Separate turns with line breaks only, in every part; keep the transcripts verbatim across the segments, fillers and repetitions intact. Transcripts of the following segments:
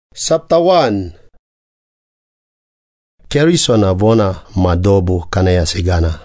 Saptawan Keriso na vona madobu kanaya sigana.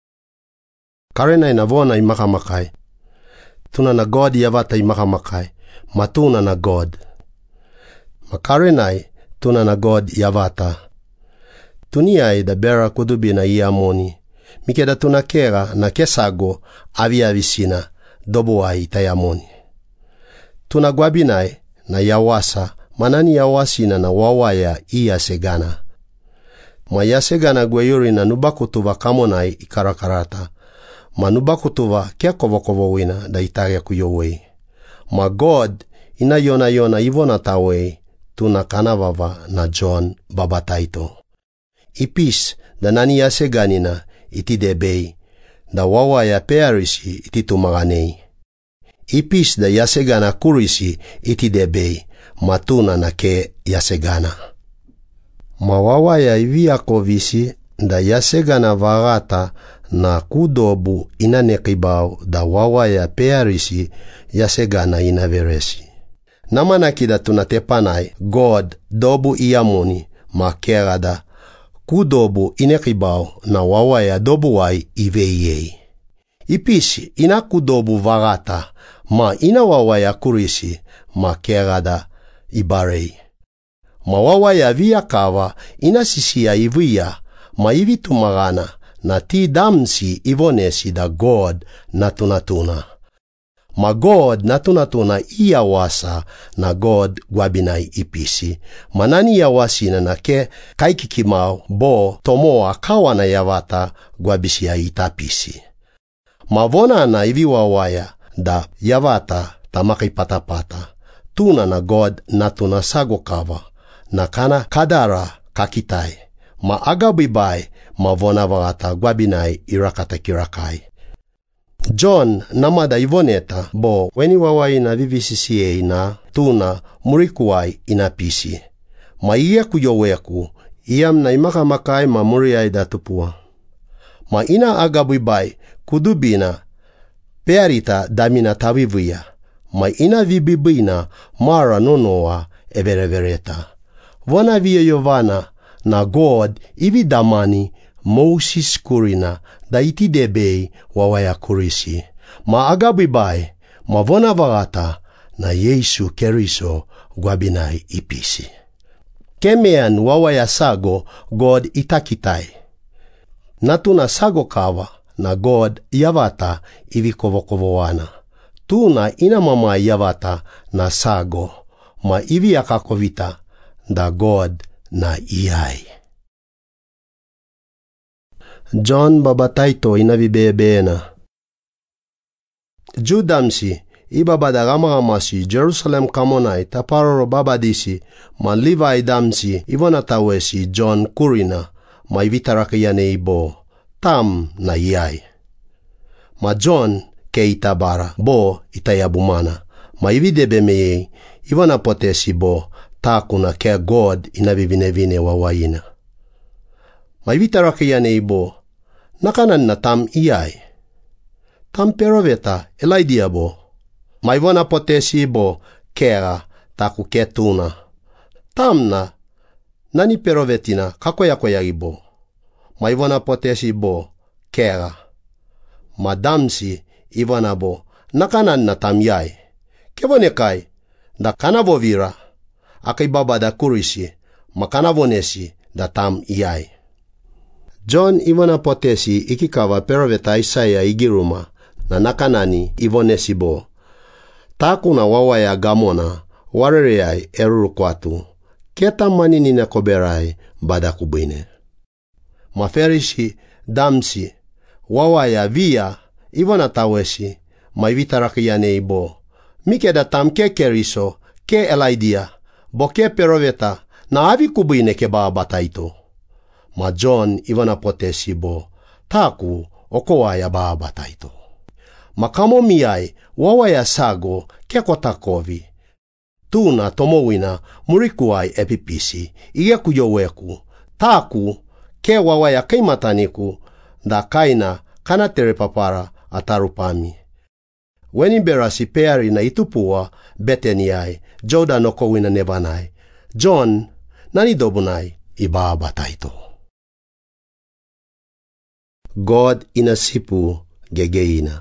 Karena na vona imakamakay. Tuna na God yavata imakamakay. Matuna na God. Makarenay tuna na God yavata. Tuniay da bera kudubi na iamoni. Mikeda tuna kera na kesago avia visina dobuai tayamoni. Tuna gwabinay na yawasa manani yawasina na wawaya iya segana. Maya segana gweyuri na nubakutuva kamonai ikarakarata. Ma nubakutuva kia kovokovo wina da itaria kuyowei. Ma God ina yona yona ivona tawei tuna kanavava na John babataito. Ipis da nani ya seganina iti debei da wawaya pearisi iti tumaganei. Ipis da yasegana kurisi iti debei matuna na ke yasegana. Mawawa ya ivia kovisi da yasegana varata na kudobu inanekibao da wawa ya pearisi yasegana inaveresi. Namana kida tunatepanai God dobu iamoni makerada kudobu inekibao na wawa ya dobu wai iveyei. Ipisi ina kudobu varata ma ina wawa ya kurisi makerada ibarei. Mawawa ya via kava ina sisi ya ivia ma ivi tumagana na ti damsi ivonesi da God na tunatuna. Ma God na tunatuna iya wasa na God gwabinai ipisi. Manani ya wasina na ke kaikikimau bo tomoa kawana yavata gwabisi ya itapisi. Mavona na ivi wawaya da yavata tamaki patapata. Tuna na God na tuna sago kava. Na kana kadara kakitai. Ma agabibai ma vona varata gwabinai irakata kirakai. John namada ivoneta bo weni wawai na vivisisiei na tuna murikuai inapisi. Ma iya kuyoweku iyam na imakamakai ma muriai datupua. Ma ina agabibai kudubina pearita damina tavivia. Ma ina vibibina mara nonoa everevereta. Vona via Yovana na God ivi damani Moses kurina da iti debei wawaya kurisi. Ma agabibai ma vona varata na Yesu Keriso gwabinai ipisi. Kemean wawaya sago God itakitai. Natuna sago kava na God yavata ivi kovokovowana. Tuna ina mama yavata na sago ma ivi akakovita da God na iai. John babataito inavibebeena. Judamsi ibabada ramaramasi Jerusalem kamonai taparoro babadisi ma Levi damsi ivonatawesi John kurina ma ivitarakiyane ibo tam na iai. Ma John ke itabara bo itayabumana ma ividebemeye ivonapotesi bo takuna ke God inavivinevine wawaina. Ma ivitarakiyane ibo nakanan na tam iai. Tam peroveta elaidia bo. Ma ivona potesi bo kera taku ketuna. Tam na nani perovetina kakoyakoya ibo. Ma ivona potesi bo kera. Ma damsi ivona bo nakanan na tam iai. Kevonekai da kanavovira akibaba da kurisi makanavonesi da tam iai. John ivona potesi ikikava peroveta Isaiah igiruma na nakanani ivonesi bo. Taku na wawaya gamona warereai erurukwatu. Keta manini na koberai bada kubine. Maferisi damsi wawaya via ivona tawesi ma ivitarakiyane ibo. Mikeda tam ke Keriso ke elaidia bo ke peroveta na avi kubine ke baabataito. Ma John ivona potesi bo taku okowaya baabataito. Ma kamo miai wawaya sago ke kotakovi. Tuna tomowina murikuai epipisi iye kuyoweku. Taku ke wawaya keimataniku da kaina kana terepapara atarupami. Weni berasi peari na itupua beteniai joda nokowina nevanai. John, nani dobunay ibabata ito. God inasipu gegeina.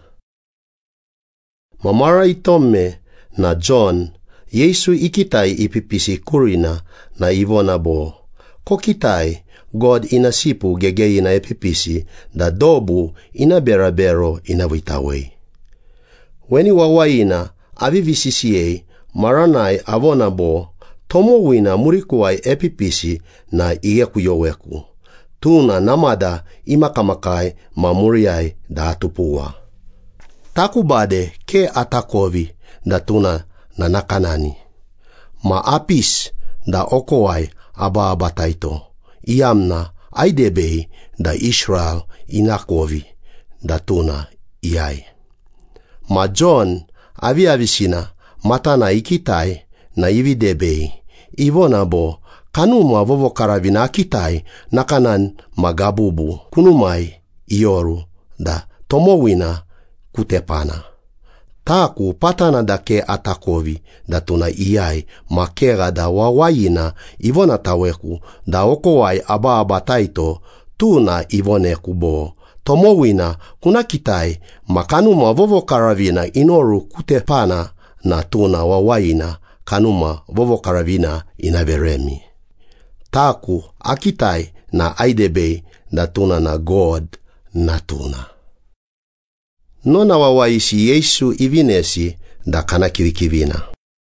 Mamara itome na John, Yesu ikitai ipipisi kurina na ivona bo. Kokitai, God inasipu gegeina ipipisi da dobu inaberabero inavitawe. Weni wawaina avivisisiye maranai avona bo, tomo wina murikuwai epipisi na iyekuyoweku. Tuna namada imakamakai mamuriai da atupua. Takubade ke atakovi da tuna na nakanani. Ma apis da okowai aba abataito. Iamna aidebei da Israel inakovi da tuna iai. Ma John avi avisina matana ikitai na ividebei. Ivona bo kanuma vovo karavina akitai nakanan magabubu kunumai ioru da tomowina kutepana. Taku patana da ke atakovi da tuna iai makera da wawayina ivona taweku da okowai aba abataito tuna ivone kubo. Tomowina kunakitai makanuma vovo karavina inoru kutepana na tuna wawayina kanuma vovo karavina inaveremi. Taku akitai na aidebei da tuna na God na tuna. Nona wawaisi Yesu ivinesi da kana kivikivina.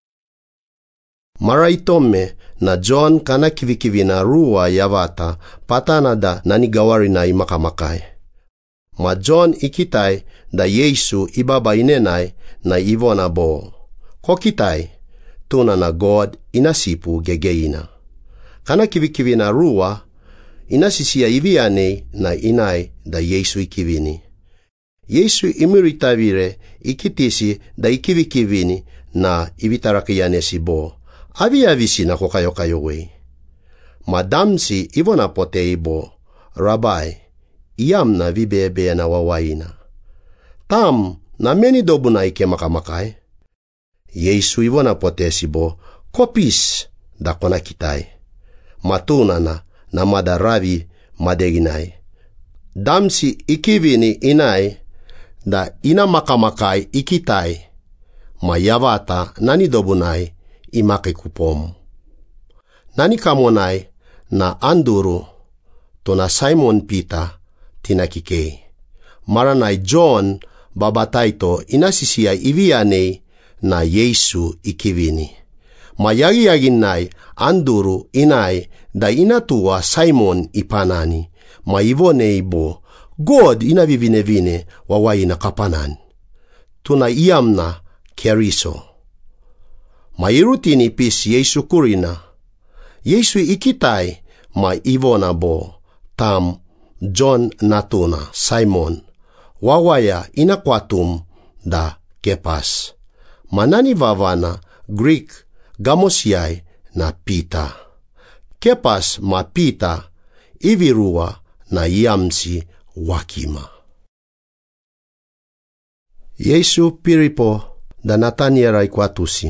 Mara itome na John kana kivikivina ruwa yavata patana da nanigawari na imakamakai. Ma John ikitai da Yesu ibaba inenai na ivona bo. Kokitai, tuna na God inasipu gegeina. Kana kivikivina ruwa inasisia iviane na inai da Yesu ikivini. Yesu imiritavire ikitisi da ikivikivini na ivitarakiyanesi bo. Avi avisi na kokayokayowe. Madamsi ivona pote ibo. Rabai, iamna vibebe na wawaina. Tam na meni dobuna ike makamakai. Yesu ivona pote sibo. Kopis da kona kitai. Matuna na na madaravi madeginai. Damsi ikivini inai da ina makamakai ikitai. Mayavata nani dobunai imake kupom. Nani kamonai na Anduru to na Simon Peter tinakikei. Maranai John babataito inasisia iviane na Yesu ikivini. Mayagi-yaginai Anduru inai da inatua Simon ipanani. Maivone ibo God inavivine-vine wawaina kapanan. Tuna iamna keriso. Mairutini pis Yesu kurina. Yesu ikitai ma ivona bo. Tam John natuna Simon. Wawaya inakwatum da kepas. Manani vavana Greek gamosiai na Peter. Kepas ma Peter ivirua na iamsi wakima. Yesu piripo da Nataniera ikwatusi.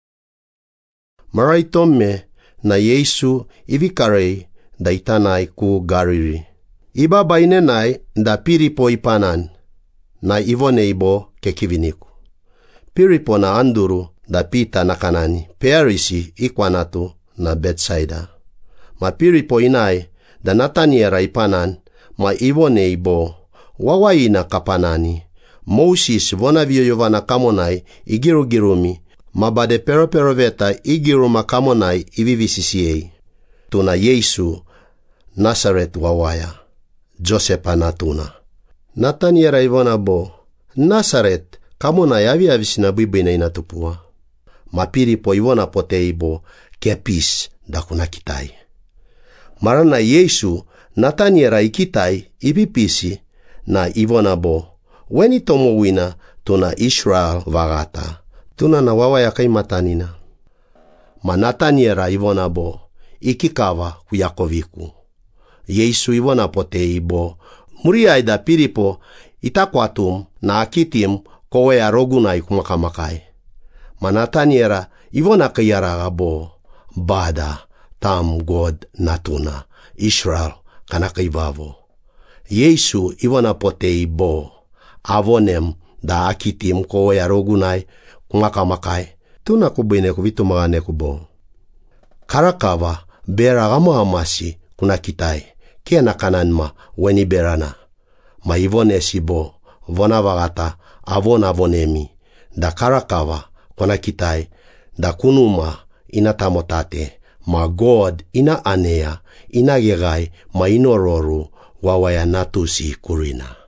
Maraitome na Yesu ivikarei da itanai ku Galili. Iba bainenai da piripo ipanan na ivone ibo kekiviniku. Piripo na Anduru da Pita na kanani perisi ikwanatu na Betsaida. Ma piripo inai da Nataniera ipanan ma ivone ibo wawaina kapanani. Moses vona vioyovana kamonai igirugirumi ma bade pero pero veta igiruma kamonai ivivisisiei. Tuna Yesu Nazaret wawaya. Josepa natuna. Nataniera ivona bo. Nazaret kamonai avi avisina bibina inatupua. Mapiripo ivona pote ibo kepis da kunakitai. Marana Yesu Nataniera ikitai ipipisi na ivona bo. Weni tomo wina tuna Israel vagata. Tuna na wawaya kai matanina. Ma Nataniera ivona bo. Ikikawa kuyakoviku. Yesu ivona pote ibo. Muriai da piripo itakwatum na akitim kowe aroguna ikumakamakay. Ma Nataniera ivona kayaraga bo. bada tam God natuna Israel kanakaibavo. Yesu ivona potei bo avonem da akitim ko yarogunai kumakamakay tuna kubine kuvitumagane kubo. Karakava bera gama amasi kuna kitai kena kananma weni berana ma ivone sibo vona vagata avona vonemi da karakava kuna kitai da kunuma ina tamotate ma God ina anea ina gegai ma inororu wawaya natusi kurina.